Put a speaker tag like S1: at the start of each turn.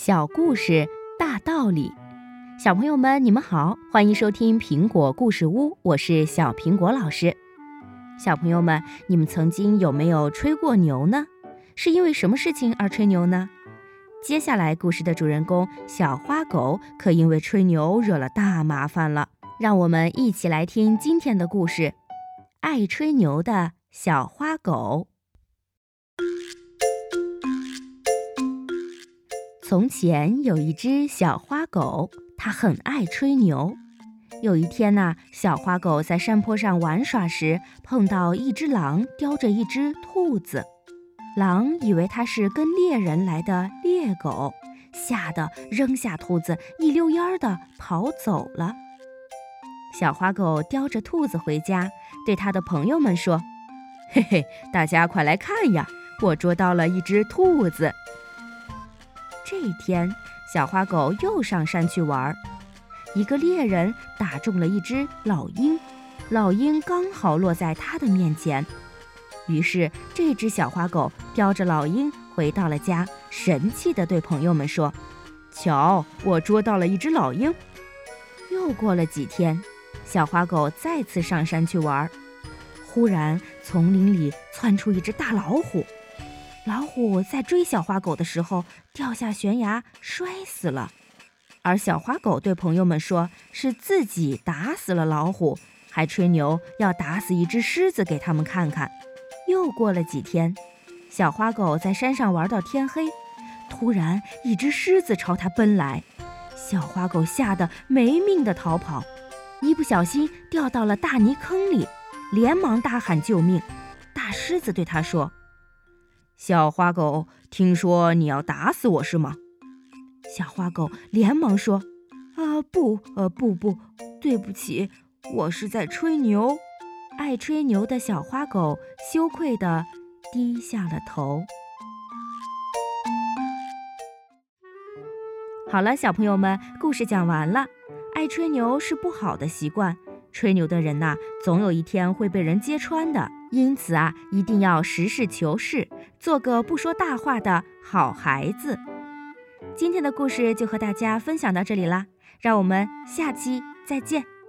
S1: 小故事大道理。小朋友们，你们好，欢迎收听苹果故事屋，我是小苹果老师。小朋友们，你们曾经有没有吹过牛呢？是因为什么事情而吹牛呢？接下来故事的主人公小花狗可因为吹牛惹了大麻烦了，让我们一起来听今天的故事：爱吹牛的小花狗。从前有一只小花狗，它很爱吹牛。有一天呢，小花狗在山坡上玩耍时，碰到一只狼叼着一只兔子。狼以为它是跟猎人来的猎狗，吓得扔下兔子，一溜烟儿地跑走了。小花狗叼着兔子回家，对它的朋友们说：“嘿嘿，大家快来看呀，我捉到了一只兔子。”这一天，小花狗又上山去玩，一个猎人打中了一只老鹰，老鹰刚好落在他的面前。于是这只小花狗叼着老鹰回到了家，神气地对朋友们说：“瞧，我捉到了一只老鹰。”又过了几天，小花狗再次上山去玩，忽然丛林里窜出一只大老虎。老虎在追小花狗的时候掉下悬崖摔死了，而小花狗对朋友们说是自己打死了老虎，还吹牛要打死一只狮子给他们看看。又过了几天，小花狗在山上玩到天黑，突然一只狮子朝它奔来，小花狗吓得没命地逃跑，一不小心掉到了大泥坑里，连忙大喊救命。大狮子对它说：“小花狗，听说你要打死我是吗？”小花狗连忙说：“不，对不起，我是在吹牛。”爱吹牛的小花狗羞愧地低下了头。好了，小朋友们，故事讲完了。爱吹牛是不好的习惯，吹牛的人呐，总有一天会被人揭穿的。因此啊，一定要实事求是，做个不说大话的好孩子。今天的故事就和大家分享到这里啦，让我们下期再见。